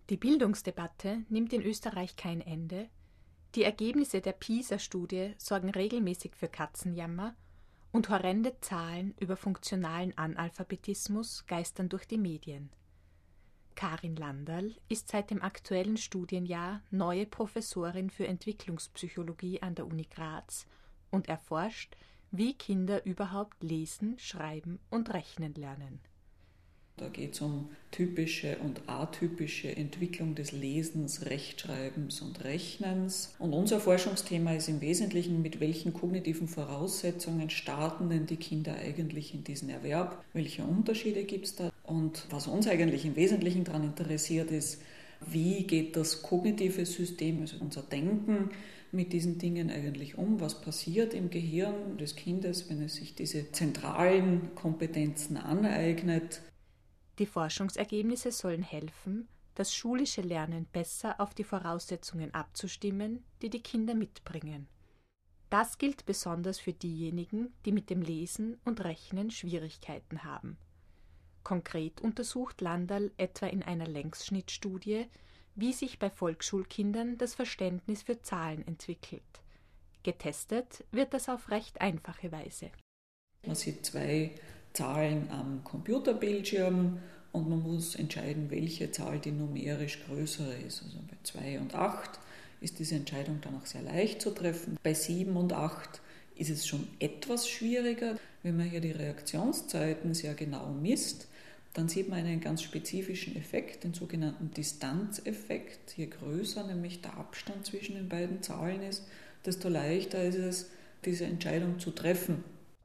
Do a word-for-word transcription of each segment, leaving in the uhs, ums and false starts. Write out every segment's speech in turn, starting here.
Die Bildungsdebatte nimmt in Österreich kein Ende. Die Ergebnisse der PISA-Studie sorgen regelmäßig für Katzenjammer und horrende Zahlen über funktionalen Analphabetismus geistern durch die Medien. Karin Landerl ist seit dem aktuellen Studienjahr neue Professorin für Entwicklungspsychologie an der Uni Graz und erforscht, wie Kinder überhaupt lesen, schreiben und rechnen lernen. Da geht es um typische und atypische Entwicklung des Lesens, Rechtschreibens und Rechnens. Und unser Forschungsthema ist im Wesentlichen, mit welchen kognitiven Voraussetzungen starten denn die Kinder eigentlich in diesen Erwerb? Welche Unterschiede gibt es da? Und was uns eigentlich im Wesentlichen daran interessiert ist, wie geht das kognitive System, also unser Denken, mit diesen Dingen eigentlich um? Was passiert im Gehirn des Kindes, wenn es sich diese zentralen Kompetenzen aneignet? Die Forschungsergebnisse sollen helfen, das schulische Lernen besser auf die Voraussetzungen abzustimmen, die die Kinder mitbringen. Das gilt besonders für diejenigen, die mit dem Lesen und Rechnen Schwierigkeiten haben. Konkret untersucht Landerl etwa in einer Längsschnittstudie, wie sich bei Volksschulkindern das Verständnis für Zahlen entwickelt. Getestet wird das auf recht einfache Weise. Man sieht zwei Zahlen am Computerbildschirm und man muss entscheiden, welche Zahl die numerisch größere ist. Also bei zwei und acht ist diese Entscheidung dann auch sehr leicht zu treffen. Bei sieben und acht ist es schon etwas schwieriger. Wenn man hier die Reaktionszeiten sehr genau misst, dann sieht man einen ganz spezifischen Effekt, den sogenannten Distanzeffekt. Je größer nämlich der Abstand zwischen den beiden Zahlen ist, desto leichter ist es, diese Entscheidung zu treffen.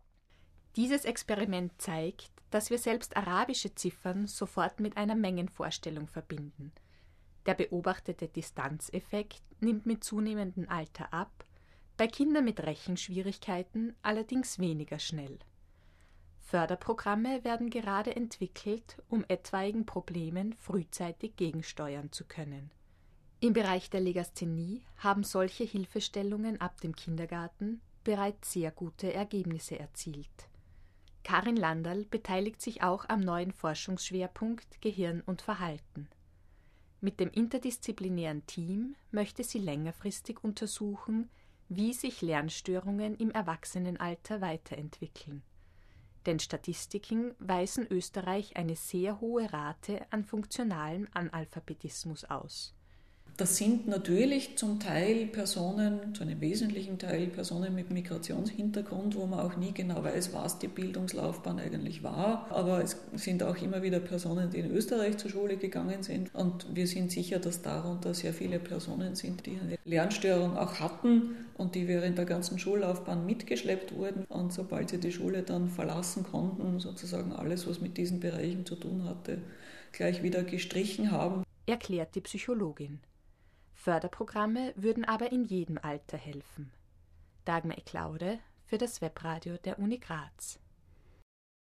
Dieses Experiment zeigt, dass wir selbst arabische Ziffern sofort mit einer Mengenvorstellung verbinden. Der beobachtete Distanzeffekt nimmt mit zunehmendem Alter ab, bei Kindern mit Rechenschwierigkeiten allerdings weniger schnell. Förderprogramme werden gerade entwickelt, um etwaigen Problemen frühzeitig gegensteuern zu können. Im Bereich der Legasthenie haben solche Hilfestellungen ab dem Kindergarten bereits sehr gute Ergebnisse erzielt. Karin Landerl beteiligt sich auch am neuen Forschungsschwerpunkt Gehirn und Verhalten. Mit dem interdisziplinären Team möchte sie längerfristig untersuchen, wie sich Lernstörungen im Erwachsenenalter weiterentwickeln. Denn Statistiken weisen Österreich eine sehr hohe Rate an funktionalem Analphabetismus aus. Das sind natürlich zum Teil Personen, zu einem wesentlichen Teil Personen mit Migrationshintergrund, wo man auch nie genau weiß, was die Bildungslaufbahn eigentlich war. Aber es sind auch immer wieder Personen, die in Österreich zur Schule gegangen sind. Und wir sind sicher, dass darunter sehr viele Personen sind, die eine Lernstörung auch hatten und die während der ganzen Schullaufbahn mitgeschleppt wurden. Und sobald sie die Schule dann verlassen konnten, sozusagen alles, was mit diesen Bereichen zu tun hatte, gleich wieder gestrichen haben. Erklärt die Psychologin. Förderprogramme würden aber in jedem Alter helfen. Dagmar Eklaude für das Webradio der Uni Graz.